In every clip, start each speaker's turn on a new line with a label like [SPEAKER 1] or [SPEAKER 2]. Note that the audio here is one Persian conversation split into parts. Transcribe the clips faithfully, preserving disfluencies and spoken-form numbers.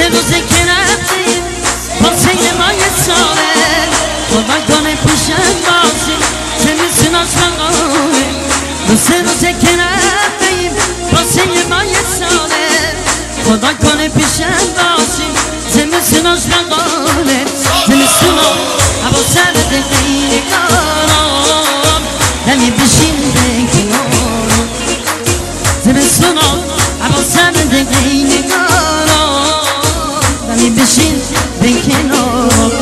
[SPEAKER 1] روزه که رفتیم واسه ما یه ساله خدا کنه پیشم باشی زمستون آشقانه دو سه روزه که رفتیم واسه ما یه ساله خدا کنه پیشم باشی زمستون آشقانه زمستون هوا سرد خیلی گرم دمی بشین به کنارم زمستون هوا سرد خیلی گرم دمی بشین به کنارم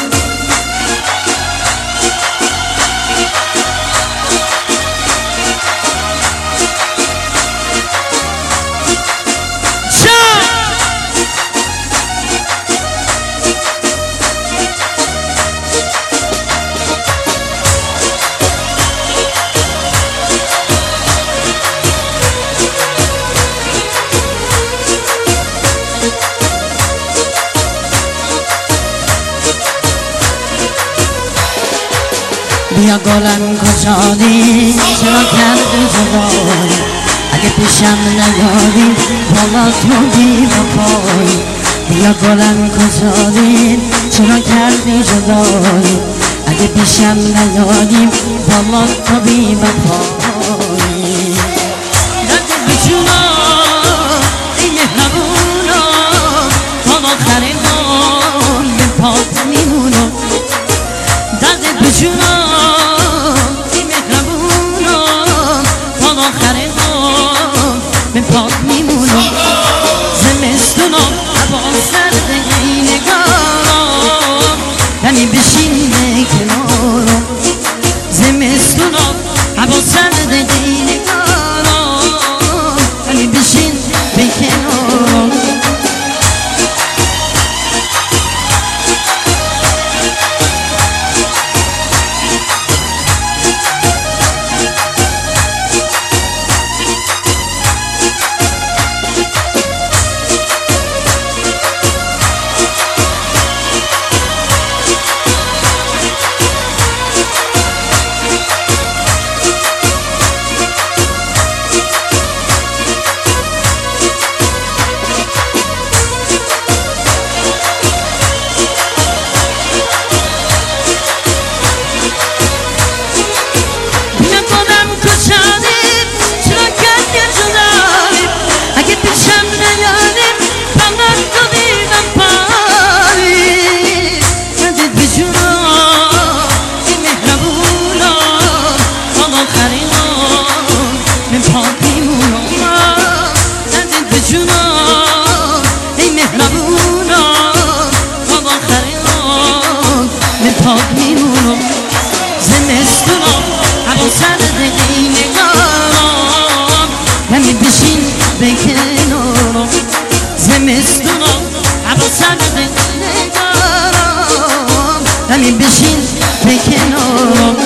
[SPEAKER 1] بیا گلم کجایی چرا کردی جدایی اگه پیشم نیاری بالا تو بی وفایی بیا گلم کجایی چرا کردی جدایی اگه پیشم نیاری بالا تو بی وفایی درد بجونا ای مهربونا تا آخر عمر به پات میمونم درد بجونا به پاک میمونم زمستونم هوا سرد عین گرم دمی بشین به کنارم زمستونم هوا سرد عین گرم دمی بشین به کنارم زمستونم هوا سرد عین گرم دمی بشین به کنارم زمستونم هوا سرد عین گرم دمی بشین به کنارم